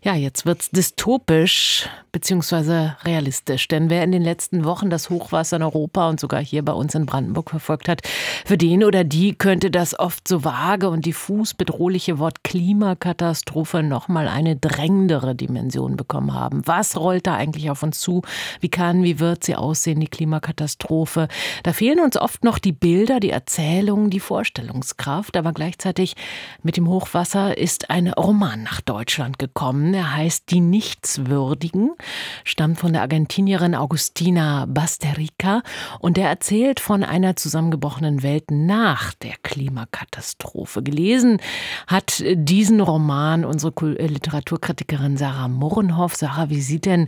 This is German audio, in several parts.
Ja, jetzt wird's dystopisch bzw. realistisch, denn wer in den letzten Wochen das Hochwasser in Europa und sogar hier bei uns in Brandenburg verfolgt hat, für den oder die könnte das oft so vage und diffus bedrohliche Wort Klimakatastrophe nochmal eine drängendere Dimension bekommen haben. Was rollt da eigentlich auf uns zu? Wie wird sie aussehen, die Klimakatastrophe? Da fehlen uns oft noch die Bilder, die Erzählungen, die Vorstellungskraft, aber gleichzeitig mit dem Hochwasser ist ein Roman nach Deutschland gekommen. Er heißt Die Nichtswürdigen, stammt von der Argentinierin Agustina Basterrica und er erzählt von einer zusammengebrochenen Welt nach der Klimakatastrophe. Gelesen hat diesen Roman unsere Literaturkritikerin Sarah Murrenhoff. Sarah, wie sieht denn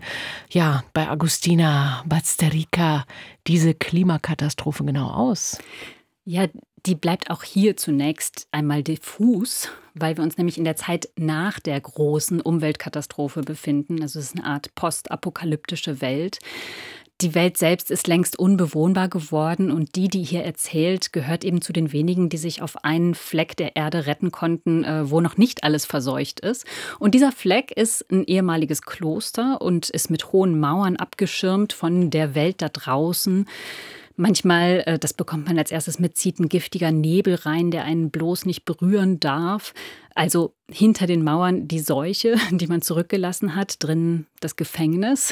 bei Agustina Basterrica diese Klimakatastrophe genau aus? Ja, die bleibt auch hier zunächst einmal diffus, weil wir uns nämlich in der Zeit nach der großen Umweltkatastrophe befinden. Also es ist eine Art postapokalyptische Welt. Die Welt selbst ist längst unbewohnbar geworden und die hier erzählt, gehört eben zu den wenigen, die sich auf einen Fleck der Erde retten konnten, wo noch nicht alles verseucht ist. Und dieser Fleck ist ein ehemaliges Kloster und ist mit hohen Mauern abgeschirmt von der Welt da draußen. Manchmal, das bekommt man als erstes mit, zieht ein giftiger Nebel rein, der einen bloß nicht berühren darf. Also hinter den Mauern die Seuche, die man zurückgelassen hat, drin das Gefängnis.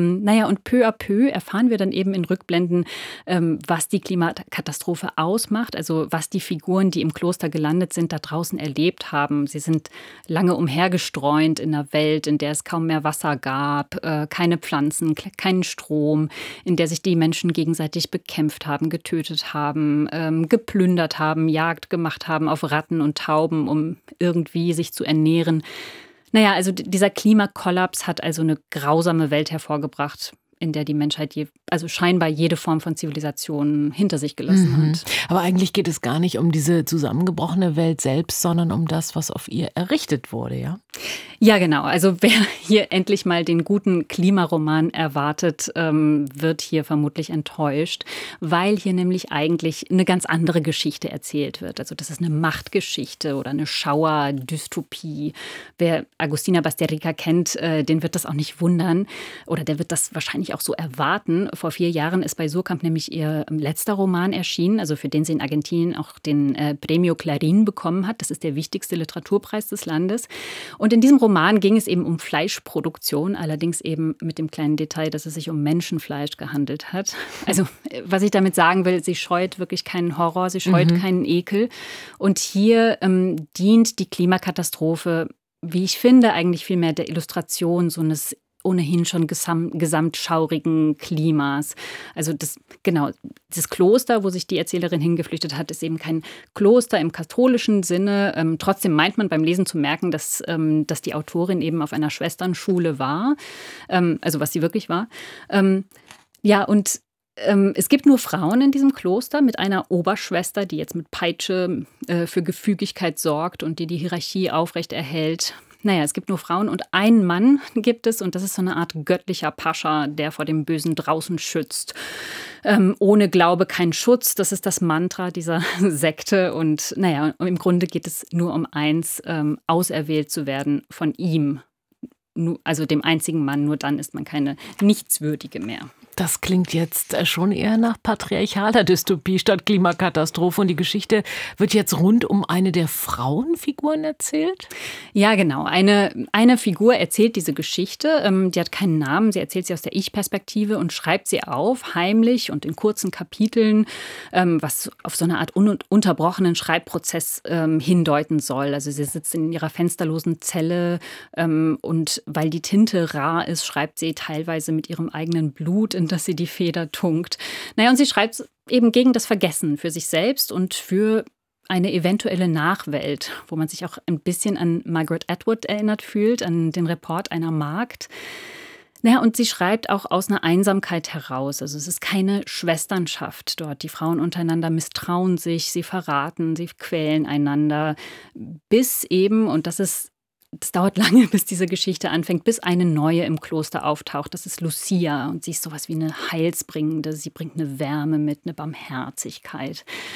Und peu à peu erfahren wir dann eben in Rückblenden, was die Klimakatastrophe ausmacht. Also was die Figuren, die im Kloster gelandet sind, da draußen erlebt haben. Sie sind lange umhergestreunt in einer Welt, in der es kaum mehr Wasser gab, keine Pflanzen, keinen Strom, in der sich die Menschen gegenseitig bekämpft haben, getötet haben, geplündert haben, Jagd gemacht haben auf Ratten und Tauben, um irgendwie sich zu ernähren. Also dieser Klimakollaps hat also eine grausame Welt hervorgebracht, in der die Menschheit scheinbar jede Form von Zivilisation hinter sich gelassen hat. Aber eigentlich geht es gar nicht um diese zusammengebrochene Welt selbst, sondern um das, was auf ihr errichtet wurde, ja? Ja, genau. Also wer hier endlich mal den guten Klimaroman erwartet, wird hier vermutlich enttäuscht, weil hier nämlich eigentlich eine ganz andere Geschichte erzählt wird. Also das ist eine Machtgeschichte oder eine Schauerdystopie. Wer Agustina Basterrica kennt, den wird das auch nicht wundern oder der wird das wahrscheinlich auch so erwarten. Vor 4 Jahren ist bei Surkamp nämlich ihr letzter Roman erschienen, also für den sie in Argentinien auch den Premio Clarín bekommen hat. Das ist der wichtigste Literaturpreis des Landes. Und in diesem Roman ging es eben um Fleischproduktion, allerdings eben mit dem kleinen Detail, dass es sich um Menschenfleisch gehandelt hat. Also was ich damit sagen will, sie scheut wirklich keinen Horror, sie scheut keinen Ekel. Und hier dient die Klimakatastrophe, wie ich finde, eigentlich vielmehr der Illustration so eines ohnehin schon gesamtschaurigen Klimas. Also das Kloster, wo sich die Erzählerin hingeflüchtet hat, ist eben kein Kloster im katholischen Sinne. Trotzdem meint man beim Lesen zu merken, dass die Autorin eben auf einer Schwesternschule war, also was sie wirklich war. Es gibt nur Frauen in diesem Kloster mit einer Oberschwester, die jetzt mit Peitsche für Gefügigkeit sorgt und die Hierarchie aufrechterhält. Es gibt nur Frauen und einen Mann gibt es und das ist so eine Art göttlicher Pascha, der vor dem Bösen draußen schützt. Ohne Glaube kein Schutz, das ist das Mantra dieser Sekte und im Grunde geht es nur um eins, auserwählt zu werden von ihm. Also dem einzigen Mann, nur dann ist man keine Nichtswürdige mehr. Das klingt jetzt schon eher nach patriarchaler Dystopie statt Klimakatastrophe. Und die Geschichte wird jetzt rund um eine der Frauenfiguren erzählt? Ja, genau. Eine Figur erzählt diese Geschichte. Die hat keinen Namen. Sie erzählt sie aus der Ich-Perspektive und schreibt sie auf, heimlich und in kurzen Kapiteln, was auf so eine Art unterbrochenen Schreibprozess hindeuten soll. Also sie sitzt in ihrer fensterlosen Zelle und weil die Tinte rar ist, schreibt sie teilweise mit ihrem eigenen Blut, in das sie die Feder tunkt. Und sie schreibt eben gegen das Vergessen für sich selbst und für eine eventuelle Nachwelt, wo man sich auch ein bisschen an Margaret Atwood erinnert fühlt, an den Report einer Magd. Und sie schreibt auch aus einer Einsamkeit heraus. Also es ist keine Schwesternschaft dort. Die Frauen untereinander misstrauen sich, sie verraten, sie quälen einander, bis eben, und das dauert lange, bis diese Geschichte anfängt, bis eine neue im Kloster auftaucht. Das ist Lucia und sie ist sowas wie eine Heilsbringende. Sie bringt eine Wärme mit, eine Barmherzigkeit.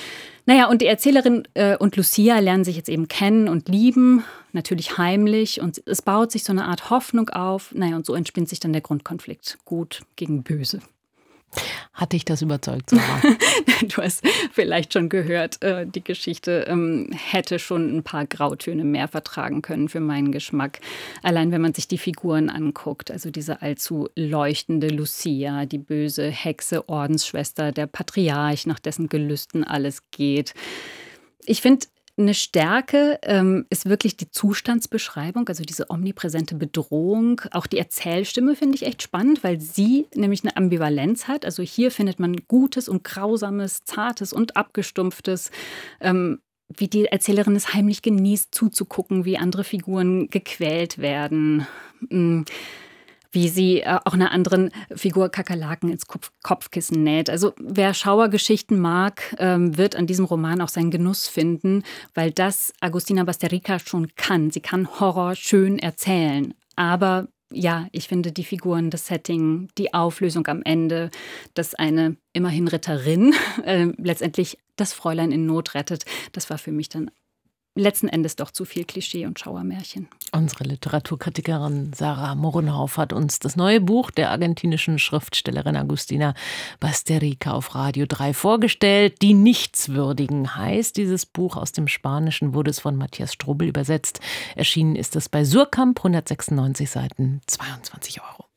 Naja, und die Erzählerin und Lucia lernen sich jetzt eben kennen und lieben, natürlich heimlich. Und es baut sich so eine Art Hoffnung auf. Naja, und so entspinnt sich dann der Grundkonflikt. Gut gegen böse. Hat dich das überzeugt, Sarah? Du hast vielleicht schon gehört, die Geschichte hätte schon ein paar Grautöne mehr vertragen können für meinen Geschmack. Allein wenn man sich die Figuren anguckt, also diese allzu leuchtende Lucia, die böse Hexe, Ordensschwester, der Patriarch, nach dessen Gelüsten alles geht. Ich finde, eine Stärke ist wirklich die Zustandsbeschreibung, also diese omnipräsente Bedrohung. Auch die Erzählstimme finde ich echt spannend, weil sie nämlich eine Ambivalenz hat. Also hier findet man Gutes und Grausames, Zartes und Abgestumpftes. Wie die Erzählerin es heimlich genießt, zuzugucken, wie andere Figuren gequält werden. Wie sie auch einer anderen Figur Kakerlaken ins Kopfkissen näht. Also wer Schauergeschichten mag, wird an diesem Roman auch seinen Genuss finden, weil das Agustina Basterrica schon kann. Sie kann Horror schön erzählen, aber ja, ich finde die Figuren, das Setting, die Auflösung am Ende, dass eine immerhin Ritterin letztendlich das Fräulein in Not rettet, das war für mich dann letzten Endes doch zu viel Klischee und Schauermärchen. Unsere Literaturkritikerin Sarah Morgenhauf hat uns das neue Buch der argentinischen Schriftstellerin Agustina Basterrica auf Radio 3 vorgestellt. Die Nichtswürdigen heißt dieses Buch. Aus dem Spanischen wurde es von Matthias Strobel übersetzt. Erschienen ist es bei Surkamp, 196 Seiten, 22 €.